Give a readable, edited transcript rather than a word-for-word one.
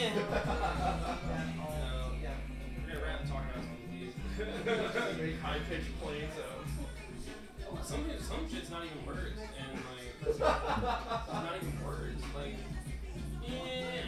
We're gonna wrap talking about some of these. Make high-pitched plane sounds. Some shit's not even words, and like, it's not even words. Like, yeah.